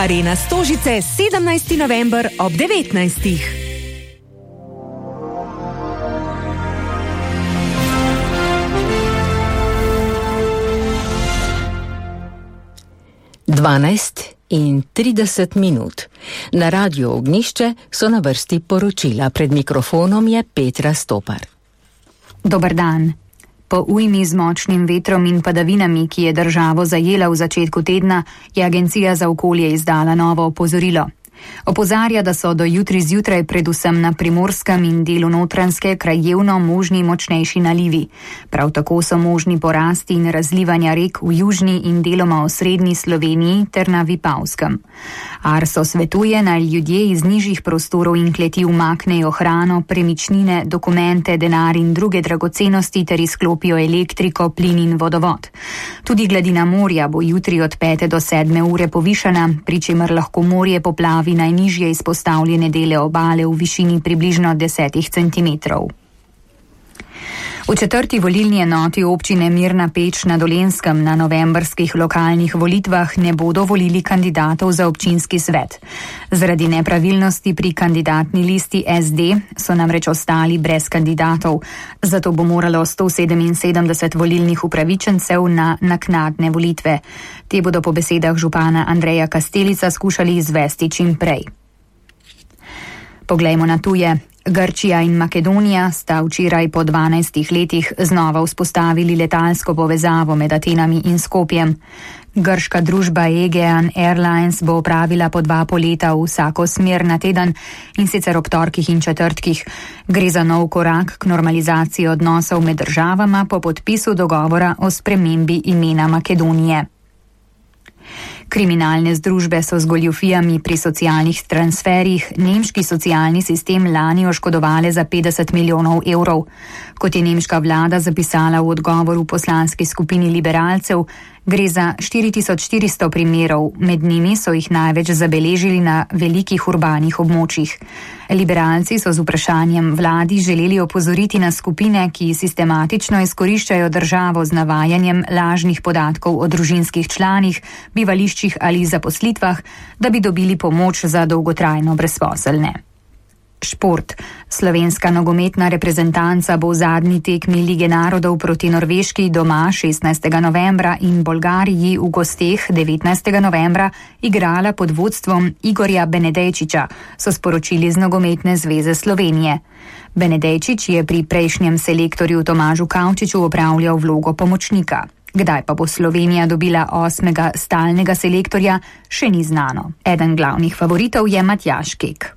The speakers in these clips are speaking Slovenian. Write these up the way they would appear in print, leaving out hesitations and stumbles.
Arena Stožice, 17. november ob 19. In 30 minut. Na Radiu Ognjišče so na vrsti poročila. Pred mikrofonom je Petra Stopar. Dober dan. Po ujmi z močnim vetrom in padavinami, ki je državo zajela v začetku tedna, je Agencija za okolje izdala novo opozorilo. Opozarja, da so do jutri zjutraj predvsem na Primorskem in delu Notranjske krajevno možni močnejši nalivi. Prav tako so možni porasti in razlivanja rek v južni in deloma osrednji Sloveniji ter na Vipavskem. Arso svetuje, naj ljudje iz nižjih prostorov in kleti umaknejo hrano, premičnine, dokumente, denar in druge dragocenosti ter izklopijo elektriko, plin in vodovod. Tudi gladina morja bo jutri od 5 do 7 ure povišana, pri čemer lahko morje poplavi najnižje izpostavljene dele obale v višini približno 10 centimetrov. V 4. volilni enoti občine Mirna Peč na Dolenjskem na novembrskih lokalnih volitvah ne bodo volili kandidatov za občinski svet. Zaradi nepravilnosti pri kandidatni listi SD so namreč ostali brez kandidatov, zato bo moralo 177 volilnih upravičencev na naknadne volitve. Te bodo po besedah župana Andreja Kastelica skušali izvesti čim prej. Poglejmo na tuje. Grčija in Makedonija sta včeraj po 12 letih znova vzpostavili letalsko povezavo med Atenami in Skopjem. Grška družba Aegean Airlines bo opravila po 2 poleta v vsako smer na teden, in sicer ob torkih in četrtkih. Gre za nov korak k normalizaciji odnosov med državama po podpisu dogovora o spremembi imena Makedonije. Kriminalne združbe so z goljufijami pri socialnih transferjih nemški socialni sistem lani oškodovale za 50 milijonov evrov. Kot je nemška vlada zapisala v odgovoru poslanski skupini liberalcev, gre za 4400 primerov, med njimi so jih največ zabeležili na velikih urbanih območjih. Liberalci so z vprašanjem vladi želeli opozoriti na skupine, ki sistematično izkoriščajo državo z navajanjem lažnih podatkov o družinskih članih, bivališčih ali zaposlitvah, da bi dobili pomoč za dolgotrajno brezposelne. Šport. Slovenska nogometna reprezentanca bo v zadnji tekmi Lige narodov proti Norveški doma 16. novembra in Bolgariji v gosteh 19. novembra igrala pod vodstvom Igorja Benedejčiča, so sporočili z Nogometne zveze Slovenije. Benedejčič je pri prejšnjem selektorju Tomažu Kavčiču opravljal vlogo pomočnika. Kdaj pa bo Slovenija dobila 8. stalnega selektorja, še ni znano. Eden glavnih favoritov je Matjaž Kek.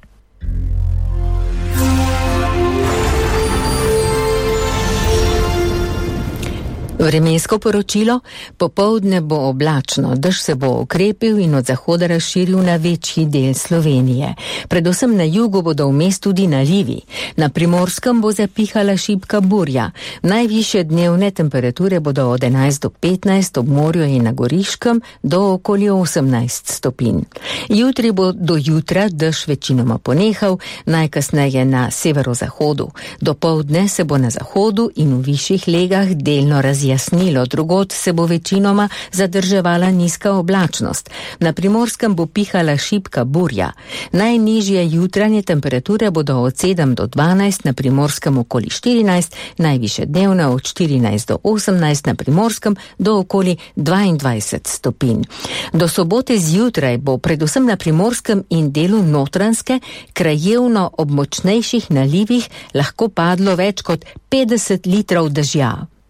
Vremensko poročilo. Popoldne bo oblačno, dež se bo okrepil in od zahoda razširil na večji del Slovenije. Predvsem na jugu bodo vmes tudi nalivi. Na Primorskem bo zapihala šibka burja. Najvišje dnevne temperature bodo od 11 do 15, ob morju in na Goriškem do okoli 18 stopinj. Jutri bo do jutra dež večinoma ponehal, najkasneje na severozahodu. Dopoldne se bo na zahodu in v višjih legah delno razjasnilo, drugod se bo večinoma zadrževala nizka oblačnost. Na Primorskem bo pihala šibka burja. Najnižje jutranje temperature bodo od 7 do 12, na Primorskem okoli 14, najviše dnevne od 14 do 18, na Primorskem do okoli 22 stopinj. Do sobote zjutraj bo predvsem na Primorskem in delu Notranjske krajevno ob močnejših nalivih lahko padlo več kot 50 litrov dežja.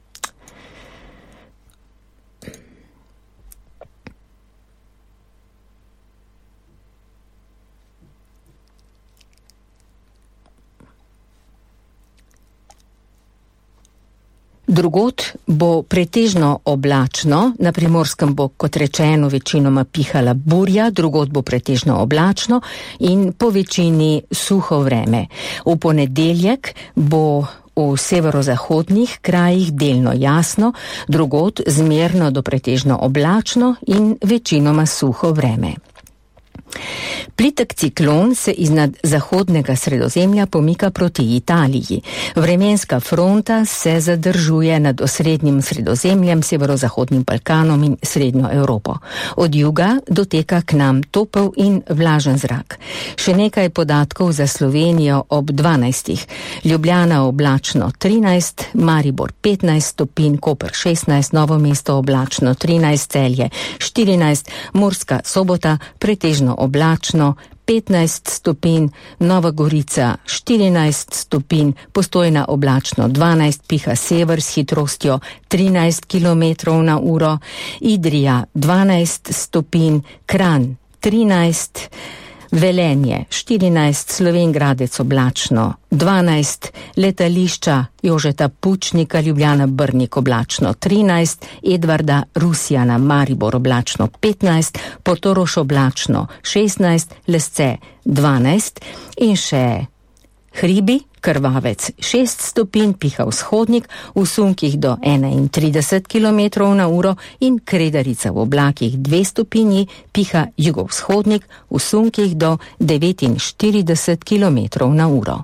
Drugod bo pretežno oblačno, na Primorskem bo, kot rečeno, večinoma pihala burja, drugod bo pretežno oblačno in po večini suho vreme. V ponedeljek bo v severozahodnih krajih delno jasno, drugod zmerno do pretežno oblačno in večinoma suho vreme. Plitek ciklon se iznad zahodnega Sredozemlja pomika proti Italiji. Vremenska fronta se zadržuje nad osrednjim Sredozemljem, severozahodnim Balkanom in Srednjo Evropo. Od juga doteka k nam topel in vlažen zrak. Še nekaj podatkov za Slovenijo ob 12. Ljubljana oblačno 13, Maribor 15 stopinj, Koper 16, Novo mesto oblačno 13, Celje 14, Murska Sobota pretežno oblačno 15 stopinj, Nova Gorica 14 stopinj, Postojna oblačno 12, piha sever s hitrostjo 13 km/h, Idrija 12 stopinj, Kranj 13, Velenje 14, Slovenj Gradec oblačno 12, letališča Jožeta Pučnika, Ljubljana Brnik oblačno 13, Edvarda Rusjana Maribor oblačno 15, Portorož oblačno 16, Lesce 12 in še Hribi, Krvavec 6 stopinj, piha vzhodnik, v sunkih do 31 km/h in Kredarica v oblakih 2 stopinji, piha jugovzhodnik, v sunkih do 49 km/h.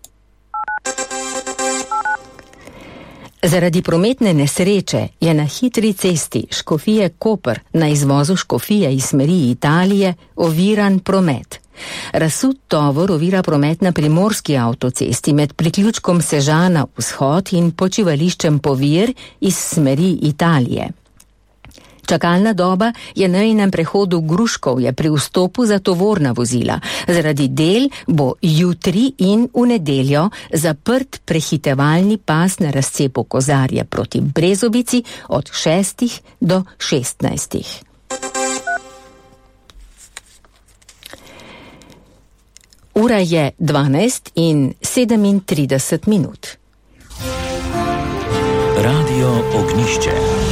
Zaradi prometne nesreče je na hitri cesti Škofije Koper na izvozu Škofije iz smeri Italije oviran promet. Razsut tovor ovira promet na primorski avtocesti med priključkom Sežana vzhod in počivališčem Povir iz smeri Italije. Čakalna doba je na enem prehodu Gruškovje pri vstopu za tovorna vozila. Zaradi del bo jutri in v nedeljo zaprt prehitevalni pas na razcepu Kozarje proti Brezovici od 6 do 16. Ura je 12:37. Radio Ognišče.